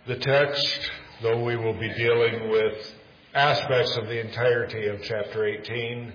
The text, though we will be dealing with aspects of the entirety of chapter 18,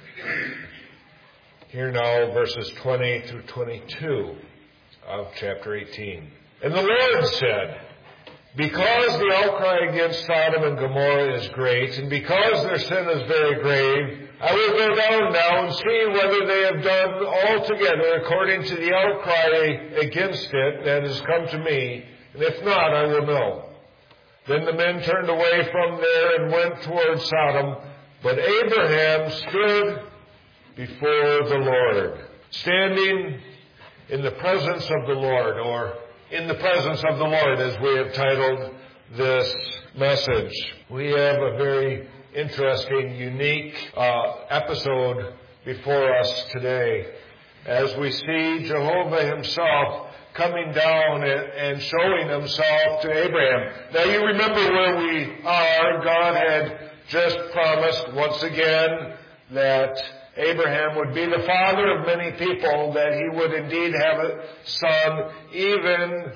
here now verses 20 through 22 of chapter 18. And the Lord said, because the outcry against Sodom and Gomorrah is great, and because their sin is very grave, I will go down now and see whether they have done altogether according to the outcry against it that has come to me, and if not, I will know. Then the men turned away from there and went toward Sodom, but Abraham stood before the Lord. Standing in the presence of the Lord, or in the presence of the Lord, as we have titled this message. We have a very interesting, unique episode before us today, as we see Jehovah himself coming down and showing himself to Abraham. Now you remember where we are. God had just promised once again that Abraham would be the father of many people, that he would indeed have a son even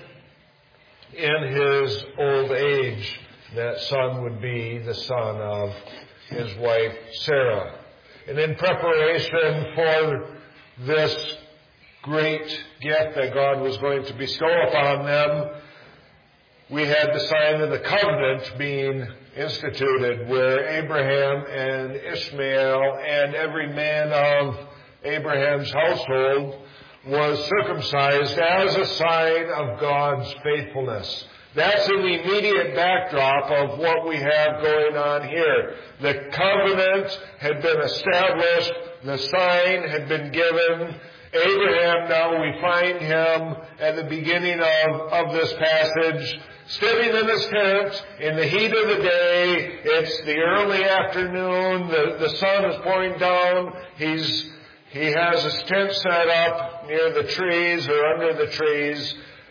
in his old age. That son would be the son of his wife Sarah. And in preparation for this great gift that God was going to bestow upon them, we had the sign of the covenant being instituted, where Abraham and Ishmael and every man of Abraham's household was circumcised as a sign of God's faithfulness. That's in the immediate backdrop of what we have going on here. The covenant had been established. The sign had been given. Abraham, now we find him at the beginning of this passage, sitting in his tent in the heat of the day. It's the early afternoon. The sun is pouring down. He has his tent set up near the trees or under the trees,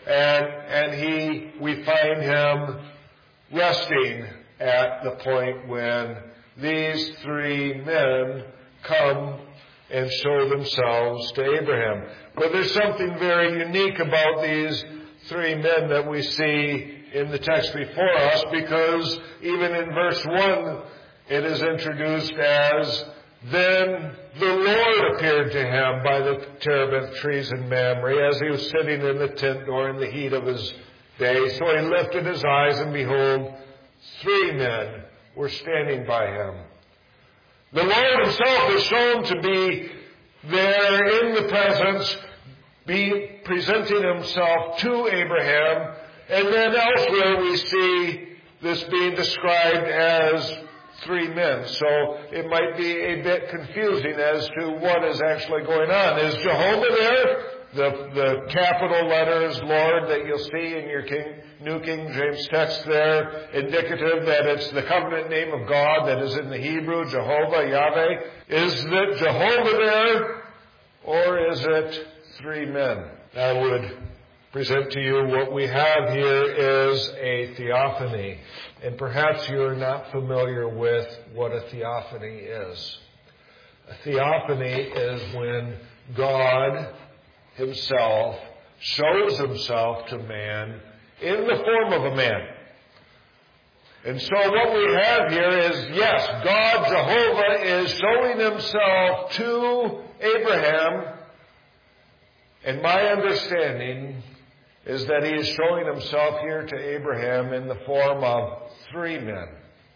and we find him resting at the point when these three men come and show themselves to Abraham. But there's something very unique about these three men that we see in the text before us, because even in verse 1 it is introduced as, then the Lord appeared to him by the terebinth trees in Mamre, as he was sitting in the tent door in the heat of his day. So he lifted his eyes, and behold, three men were standing by him. The Lord himself is shown to be there in the presence, presenting himself to Abraham. And then elsewhere we see this being described as three men. So it might be a bit confusing as to what is actually going on. Is Jehovah there? The capital letters, Lord, that you'll see in your New King James text there, indicative that it's the covenant name of God that is in the Hebrew, Jehovah, Yahweh. Is it Jehovah there, or is it three men? I would present to you what we have here is a theophany. And perhaps you're not familiar with what a theophany is. A theophany is when God himself shows himself to man in the form of a man. And so what we have here is, yes, God, Jehovah, is showing himself to Abraham. And my understanding is that he is showing himself here to Abraham in the form of three men.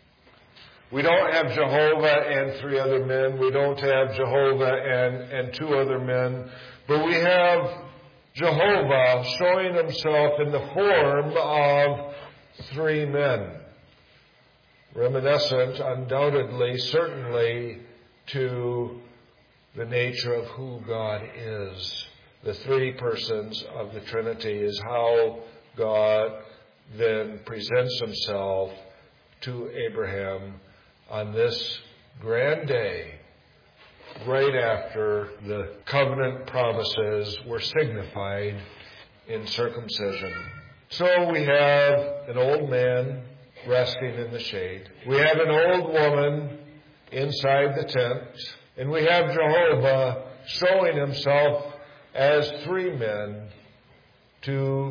We don't have Jehovah and three other men. We don't have Jehovah and two other men. But we have Jehovah showing himself in the form of three men. Reminiscent, undoubtedly, certainly, to the nature of who God is. The three persons of the Trinity is how God then presents himself to Abraham on this grand day, right after the covenant promises were signified in circumcision. So we have an old man resting in the shade. We have an old woman inside the tent. And we have Jehovah showing himself as three men to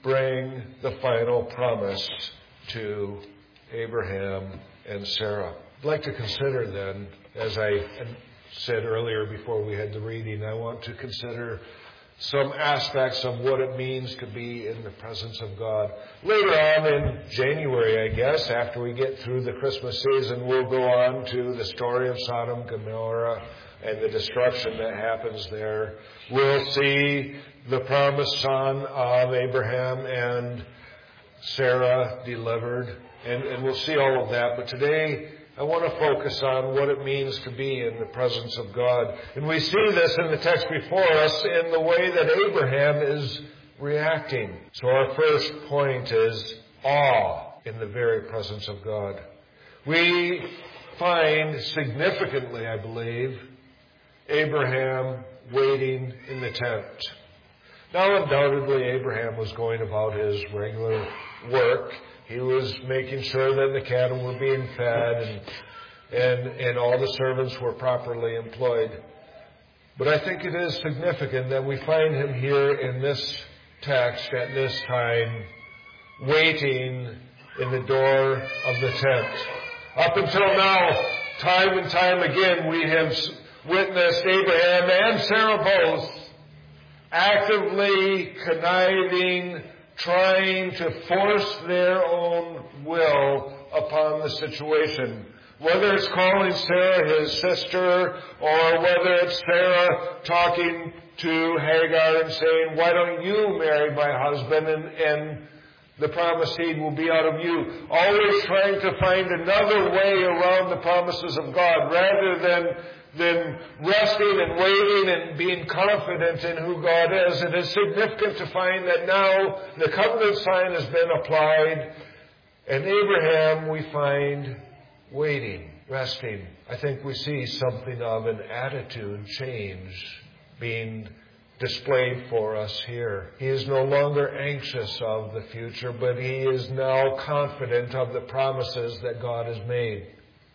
bring the final promise to Abraham and Sarah. I'd like to consider then, as I said earlier before we had the reading, I want to consider some aspects of what it means to be in the presence of God. Later on in January, I guess, after we get through the Christmas season, we'll go on to the story of Sodom and Gomorrah and the destruction that happens there. We'll see the promised son of Abraham and Sarah delivered, and we'll see all of that. But today, I want to focus on what it means to be in the presence of God. And we see this in the text before us in the way that Abraham is reacting. So our first point is awe in the very presence of God. We find significantly, I believe, Abraham waiting in the tent. Now, undoubtedly, Abraham was going about his regular work. He was making sure that the cattle were being fed and all the servants were properly employed. But I think it is significant that we find him here in this text at this time, waiting in the door of the tent. Up until now, time and time again, we have witnessed Abraham and Sarah both actively conniving, trying to force their own will upon the situation. Whether it's calling Sarah his sister, or whether it's Sarah talking to Hagar and saying, why don't you marry my husband and the promised seed will be out of you. Always trying to find another way around the promises of God rather than resting and waiting and being confident in who God is. It is significant to find that now the covenant sign has been applied, and Abraham we find waiting, resting. I think we see something of an attitude change being displayed for us here. He is no longer anxious of the future, but he is now confident of the promises that God has made.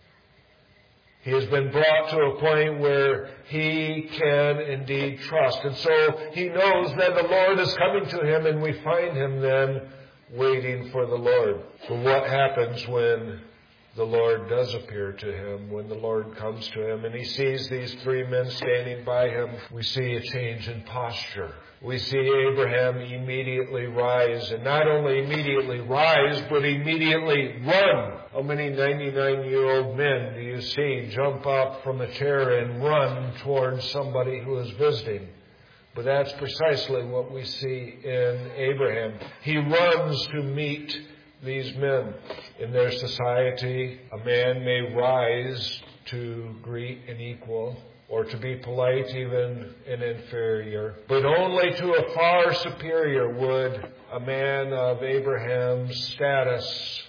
He has been brought to a point where he can indeed trust. And so he knows that the Lord is coming to him, and we find him then waiting for the Lord. So what happens when the Lord does appear to him, when the Lord comes to him and he sees these three men standing by him? We see a change in posture. We see Abraham immediately rise, and not only immediately rise, but immediately run. How many 99-year-old men do you see jump up from a chair and run towards somebody who is visiting? But that's precisely what we see in Abraham. He runs to meet these men. In their society, a man may rise to greet an equal, or to be polite, even an inferior. But only to a far superior would a man of Abraham's status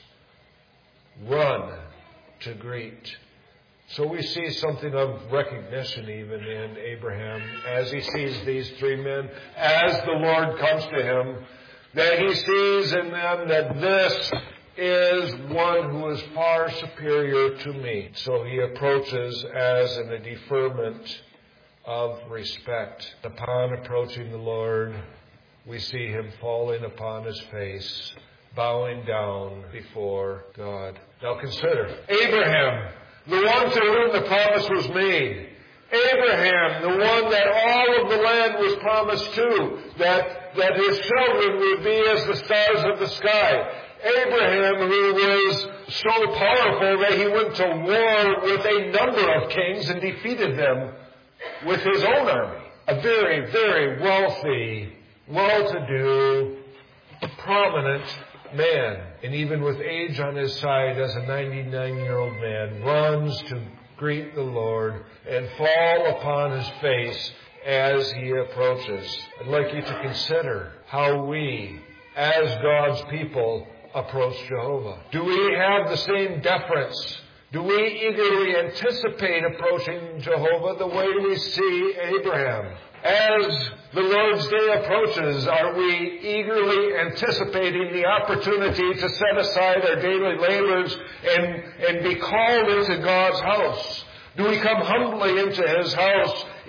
run to greet. So we see something of recognition even in Abraham as he sees these three men, as the Lord comes to him, that he sees in them that this is one who is far superior to me. So he approaches as in a deferment of respect. Upon approaching the Lord, we see him falling upon his face, bowing down before God. Now consider, Abraham, the one to whom the promise was made. Abraham, the one that all of the land was promised to, that his children would be as the stars of the sky. Abraham, who was so powerful that he went to war with a number of kings and defeated them with his own army. A very, very wealthy, well-to-do, prominent man. And even with age on his side, as a 99-year-old man, runs to greet the Lord and fall upon his face as he approaches. I'd like you to consider how we, as God's people, approach Jehovah. Do we have the same deference? Do we eagerly anticipate approaching Jehovah the way we see Abraham? As the Lord's Day approaches, are we eagerly anticipating the opportunity to set aside our daily labors and be called into God's house? Do we come humbly into his house,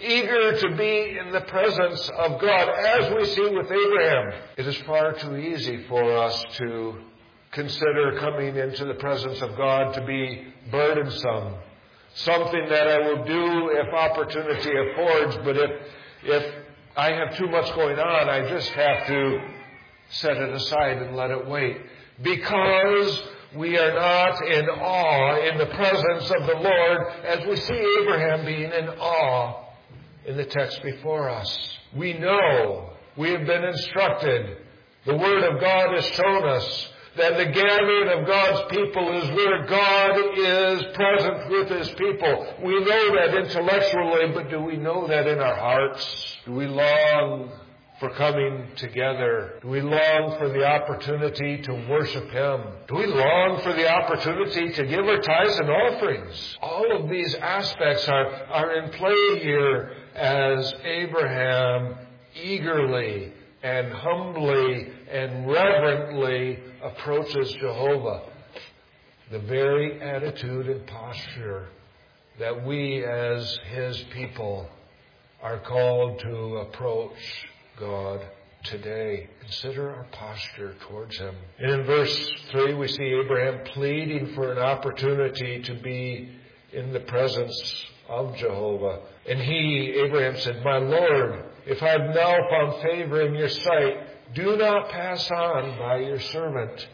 eager to be in the presence of God, as we see with Abraham. It is far too easy for us to consider coming into the presence of God to be burdensome, something that I will do if opportunity affords, but if I have too much going on, I just have to set it aside and let it wait. Because we are not in awe in the presence of the Lord, as we see Abraham being in awe in the text before us. We know, we have been instructed, the Word of God has shown us that the gathering of God's people is where God is present with His people. We know that intellectually, but do we know that in our hearts? Do we long for coming together? Do we long for the opportunity to worship Him? Do we long for the opportunity to give our tithes and offerings? All of these aspects are in play here as Abraham eagerly and humbly and reverently approaches Jehovah. The very attitude and posture that we as His people are called to approach God today. Consider our posture towards Him. And in verse 3 we see Abraham pleading for an opportunity to be in the presence of Jehovah. And Abraham said, "My Lord, if I have now found favor in your sight, do not pass on by your servant.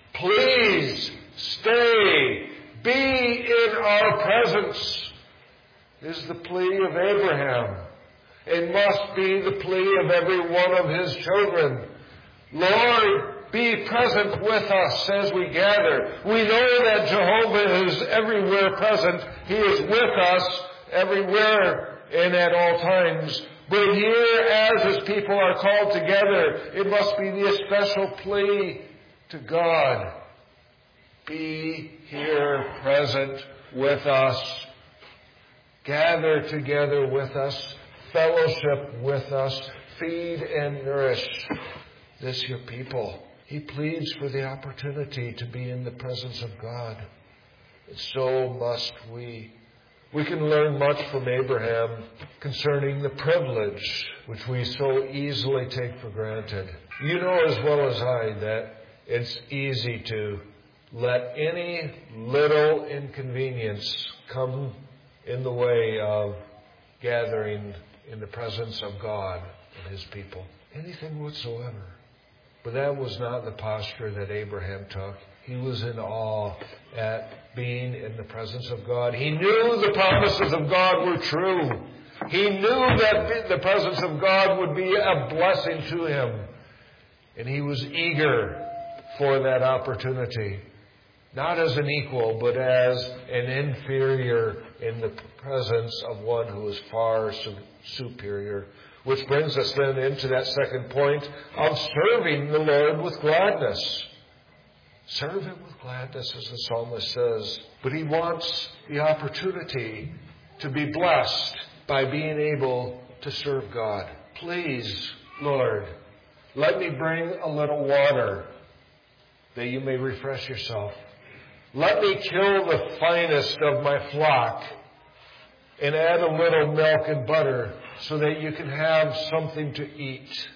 Please stay, be in our presence," is the plea of Abraham. It must be the plea of every one of his children. Lord, be present with us as we gather. We know that Jehovah is everywhere present. He is with us everywhere and at all times. But here, as His people are called together, it must be the special plea to God. Be here present with us. Gather together with us. Fellowship with us. Feed and nourish this your people. He pleads for the opportunity to be in the presence of God. And so must we. We can learn much from Abraham concerning the privilege which we so easily take for granted. You know as well as I that it's easy to let any little inconvenience come in the way of gathering in the presence of God and His people. Anything whatsoever. But that was not the posture that Abraham took. He was in awe at being in the presence of God. He knew the promises of God were true. He knew that the presence of God would be a blessing to him. And he was eager for that opportunity. Not as an equal, but as an inferior in the presence of one who is far superior. Which brings us then into that second point of serving the Lord with gladness. Serve Him with gladness, as the psalmist says. But he wants the opportunity to be blessed by being able to serve God. Please, Lord, let me bring a little water that you may refresh yourself. Let me kill the finest of my flock and add a little milk and butter so that you can have something to eat.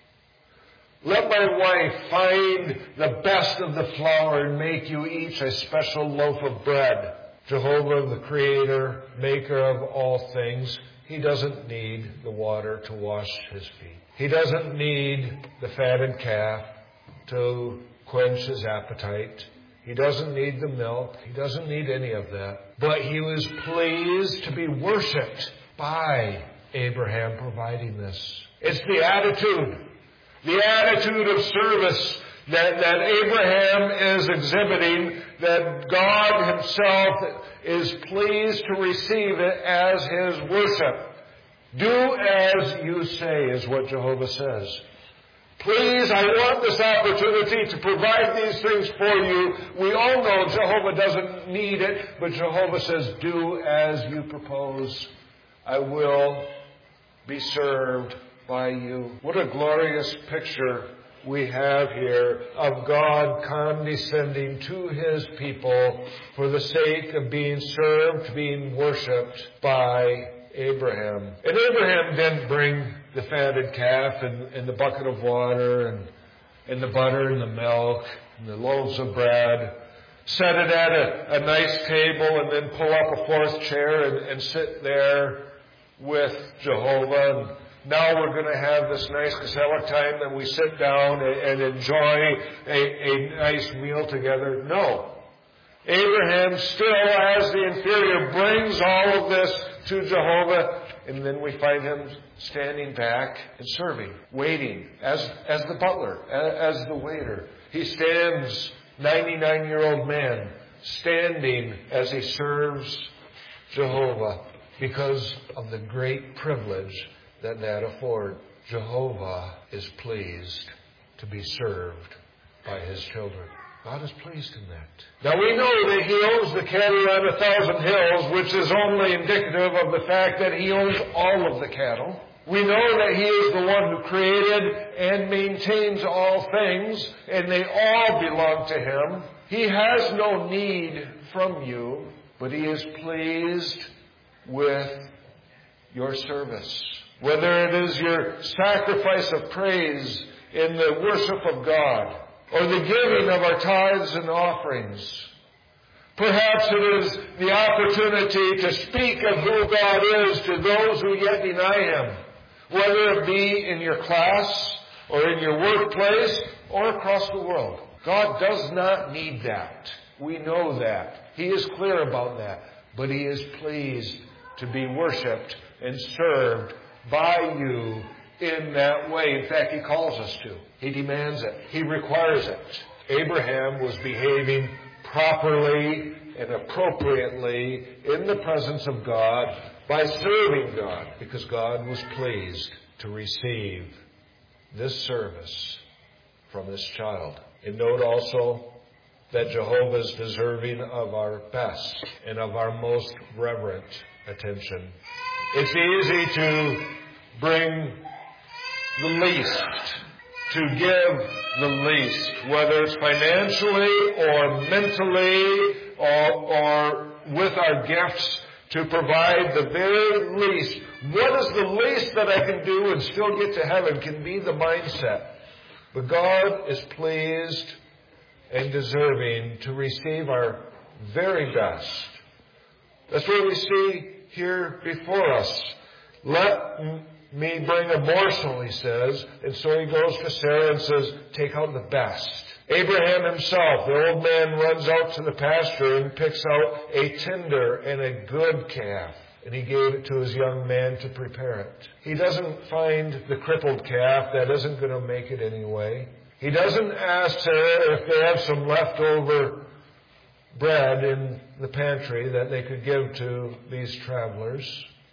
Let my wife find the best of the flour and make you each a special loaf of bread. Jehovah, the Creator, Maker of all things, He doesn't need the water to wash His feet. He doesn't need the fattened calf to quench His appetite. He doesn't need the milk. He doesn't need any of that. But He was pleased to be worshipped by Abraham providing this. It's the attitude of service that Abraham is exhibiting, that God Himself is pleased to receive it as His worship. Do as you say is what Jehovah says. Please, I want this opportunity to provide these things for you. We all know Jehovah doesn't need it, but Jehovah says, do as you propose. I will be served by you. What a glorious picture we have here of God condescending to His people for the sake of being served, being worshipped by Abraham. And Abraham didn't bring the fatted calf and the bucket of water and the butter and the milk and the loaves of bread, set it at a nice table, and then pull up a fourth chair and sit there with Jehovah. And now we're going to have this nice Casella time, and we sit down and enjoy a nice meal together. No. Abraham, still as the inferior, brings all of this to Jehovah, and then we find him standing back and serving, waiting, as the butler, as the waiter. He stands, 99-year-old man, standing as he serves Jehovah because of the great privilege that affords. Jehovah is pleased to be served by his children. God is pleased in that. Now we know that he owns the cattle on 1,000 hills, which is only indicative of the fact that he owns all of the cattle. We know that he is the one who created and maintains all things, and they all belong to him. He has no need from you, but he is pleased with your service. Whether it is your sacrifice of praise in the worship of God, or the giving of our tithes and offerings. Perhaps it is the opportunity to speak of who God is to those who yet deny him, whether it be in your class, or in your workplace, or across the world. God does not need that. We know that. He is clear about that. But he is pleased to be worshipped and served by you in that way. In fact, he calls us to. He demands it. He requires it. Abraham was behaving properly and appropriately in the presence of God by serving God, because God was pleased to receive this service from this child. And note also that Jehovah is deserving of our best and of our most reverent attention. It's easy to bring the least, to give the least, whether it's financially or mentally or with our gifts, to provide the very least. What is the least that I can do and still get to heaven can be the mindset. But God is pleased and deserving to receive our very best. That's what we see here before us. Let me bring a morsel, he says. And so he goes to Sarah and says, take out the best. Abraham himself, the old man, runs out to the pasture and picks out a tender and a good calf. And he gave it to his young man to prepare it. He doesn't find the crippled calf. That isn't going to make it anyway. He doesn't ask Sarah if they have some leftover bread in the pantry that they could give to these travelers.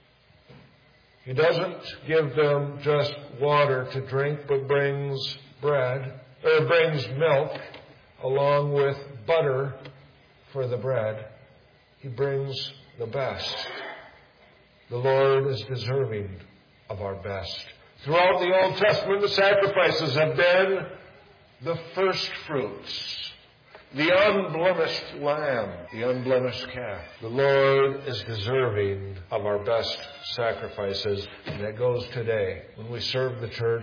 He doesn't give them just water to drink, but brings milk along with butter for the bread. He brings the best. The Lord is deserving of our best. Throughout the Old Testament, the sacrifices have been the first fruits, the unblemished lamb, the unblemished calf. The Lord is deserving of our best sacrifices, and that goes today. When we serve the church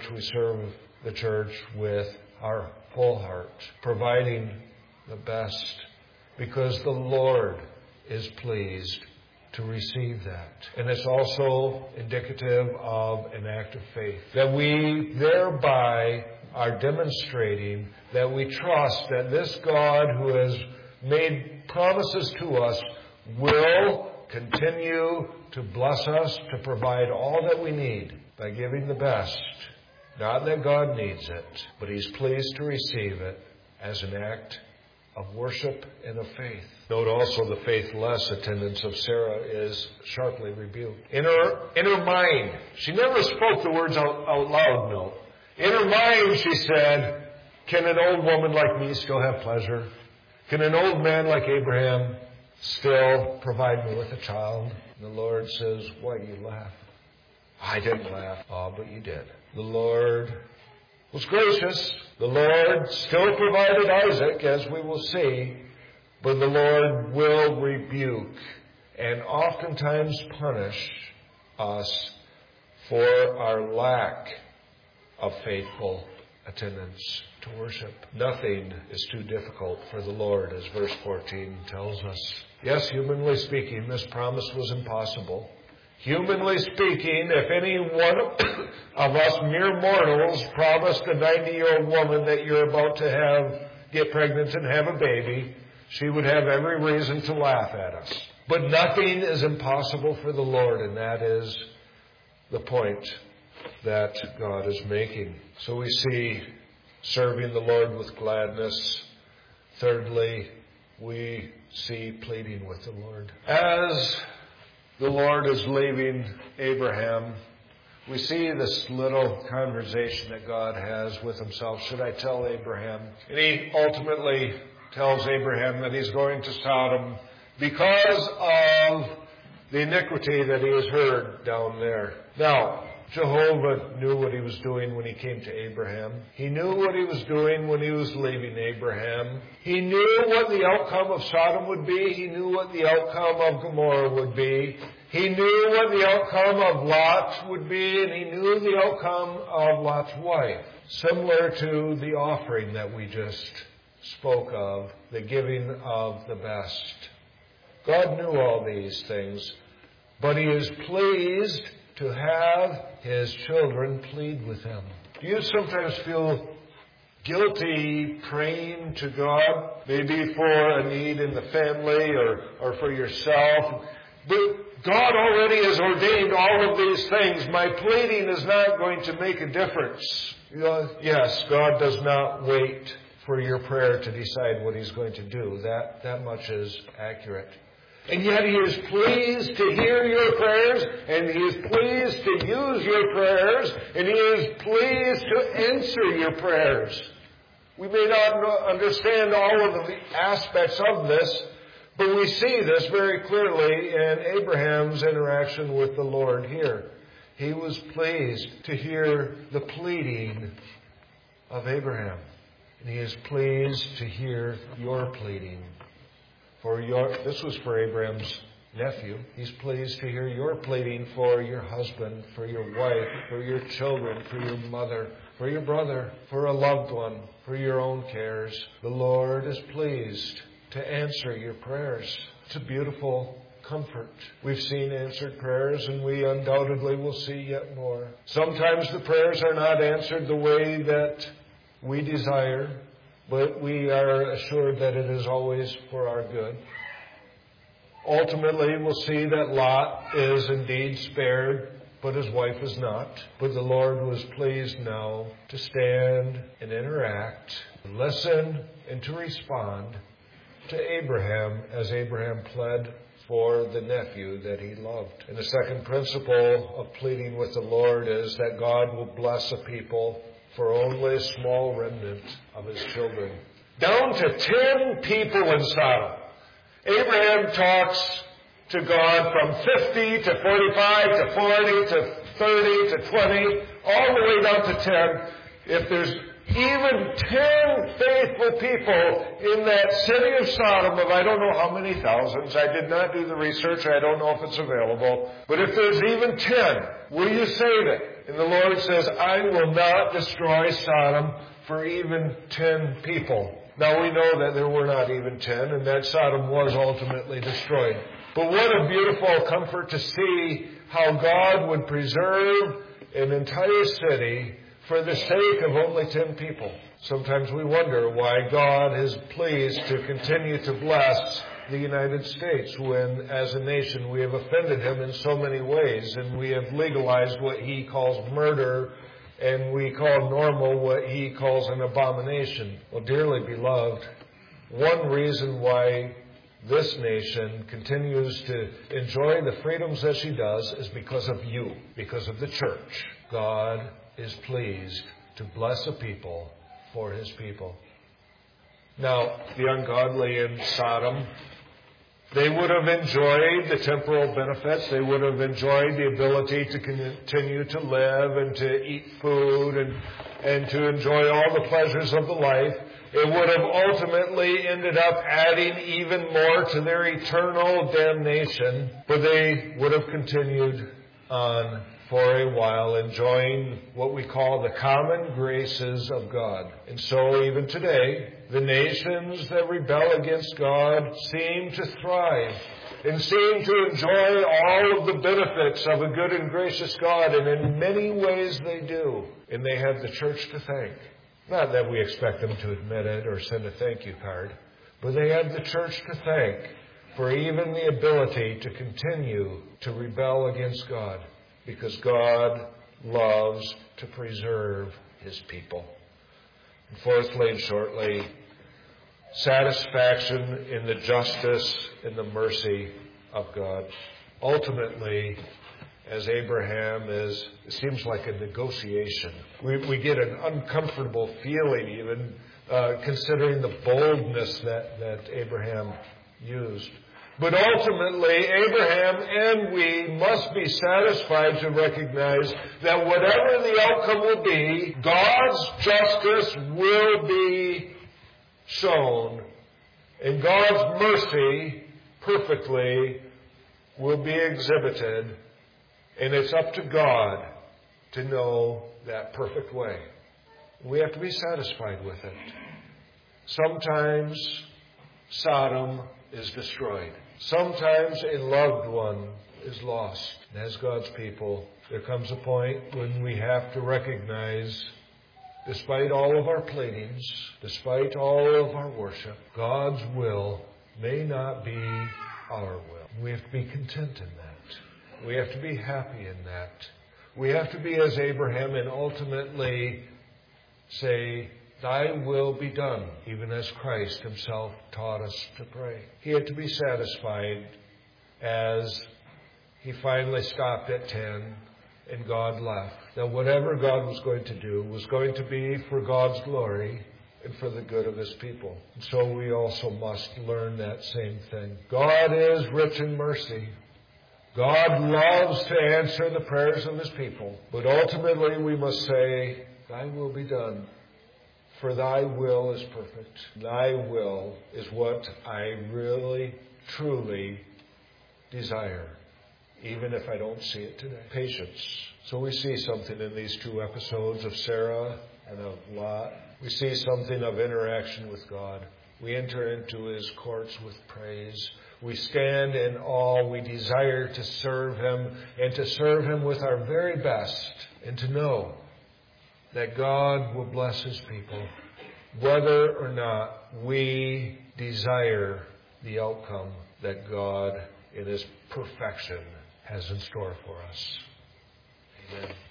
with our whole heart, providing the best, because the Lord is pleased to receive that. And it's also indicative of an act of faith, that we thereby are demonstrating that we trust that this God who has made promises to us will continue to bless us, to provide all that we need by giving the best. Not that God needs it, but He's pleased to receive it as an act of worship and of faith. Note also the faithless attendance of Sarah is sharply rebuked. In her mind, she never spoke the words out loud, no. In her mind she said, can an old woman like me still have pleasure? Can an old man like Abraham still provide me with a child? And the Lord says, why do you laugh? I didn't laugh. Oh, but you did. The Lord was gracious. The Lord still provided Isaac, as we will see, but the Lord will rebuke and oftentimes punish us for our lack of faithful attendance to worship. Nothing is too difficult for the Lord, as verse 14 tells us. Yes, humanly speaking, this promise was impossible. Humanly speaking, if any one of us mere mortals promised a 90-year-old woman that you're about to get pregnant and have a baby, she would have every reason to laugh at us. But nothing is impossible for the Lord, and that is the point that God is making. So we see serving the Lord with gladness. Thirdly, we see pleading with the Lord. As the Lord is leaving Abraham, we see this little conversation that God has with himself. Should I tell Abraham? And he ultimately tells Abraham that he's going to Sodom because of the iniquity that he has heard down there. Now, Jehovah knew what he was doing when he came to Abraham. He knew what he was doing when he was leaving Abraham. He knew what the outcome of Sodom would be. He knew what the outcome of Gomorrah would be. He knew what the outcome of Lot would be, and he knew the outcome of Lot's wife. Similar to the offering that we just spoke of, the giving of the best. God knew all these things, but he is pleased to have his children plead with him. Do you sometimes feel guilty praying to God, maybe for a need in the family or for yourself? But God already has ordained all of these things. My pleading is not going to make a difference. Yes, God does not wait for your prayer to decide what he's going to do. That much is accurate. And yet he is pleased to hear your prayers, and he is pleased to use your prayers, and he is pleased to answer your prayers. We may not understand all of the aspects of this, but we see this very clearly in Abraham's interaction with the Lord here. He was pleased to hear the pleading of Abraham, and he is pleased to hear your pleading. This was for Abraham's nephew. He's pleased to hear your pleading for your husband, for your wife, for your children, for your mother, for your brother, for a loved one, for your own cares. The Lord is pleased to answer your prayers. It's a beautiful comfort. We've seen answered prayers, and we undoubtedly will see yet more. Sometimes the prayers are not answered the way that we desire, but we are assured that it is always for our good. Ultimately, we'll see that Lot is indeed spared, but his wife is not. But the Lord was pleased now to stand and interact, to listen, and to respond to Abraham as Abraham pled for the nephew that he loved. And the second principle of pleading with the Lord is that God will bless a people for only a small remnant of his children. Down to 10 people in Sodom. Abraham talks to God from 50 to 45 to 40 to 30 to 20, all the way down to 10. If there's even 10 faithful people in that city of Sodom of I don't know how many thousands, I did not do the research, I don't know if it's available, but if there's even 10, will you save it? And the Lord says, I will not destroy Sodom for even 10 people. Now we know that there were not even 10, and that Sodom was ultimately destroyed. But what a beautiful comfort to see how God would preserve an entire city for the sake of only 10 people. Sometimes we wonder why God is pleased to continue to bless the United States when, as a nation, we have offended him in so many ways, and we have legalized what he calls murder, and we call normal what he calls an abomination. Well, dearly beloved, one reason why this nation continues to enjoy the freedoms that she does is because of you, because of the church. God is pleased to bless a people for his people. Now, the ungodly in Sodom, they would have enjoyed the temporal benefits. They would have enjoyed the ability to continue to live and to eat food and to enjoy all the pleasures of the life. It would have ultimately ended up adding even more to their eternal damnation, but they would have continued on for a while, enjoying what we call the common graces of God. And so even today, the nations that rebel against God seem to thrive and seem to enjoy all of the benefits of a good and gracious God, and in many ways they do. And they have the church to thank. Not that we expect them to admit it or send a thank you card, but they have the church to thank for even the ability to continue to rebel against God, because God loves to preserve His people. And fourthly and shortly, satisfaction in the justice and the mercy of God. Ultimately, as Abraham is, it seems like a negotiation. We get an uncomfortable feeling even considering the boldness that Abraham used. But ultimately, Abraham and we must be satisfied to recognize that whatever the outcome will be, God's justice will be shown, and God's mercy perfectly will be exhibited, and it's up to God to know that perfect way. We have to be satisfied with it. Sometimes Sodom is destroyed. Sometimes a loved one is lost. And as God's people, there comes a point when we have to recognize, despite all of our pleadings, despite all of our worship, God's will may not be our will. We have to be content in that. We have to be happy in that. We have to be as Abraham and ultimately say, Thy will be done, even as Christ Himself taught us to pray. He had to be satisfied as He finally stopped at 10 and God left. That whatever God was going to do was going to be for God's glory and for the good of His people. And so we also must learn that same thing. God is rich in mercy. God loves to answer the prayers of His people. But ultimately we must say, Thy will be done. For Thy will is perfect. Thy will is what I really, truly desire, even if I don't see it today. Patience. So we see something in these two episodes of Sarah and of Lot. We see something of interaction with God. We enter into His courts with praise. We stand in awe. We desire to serve Him, and to serve Him with our very best, and to know that God will bless His people, whether or not we desire the outcome that God, in His perfection, has in store for us. Amen.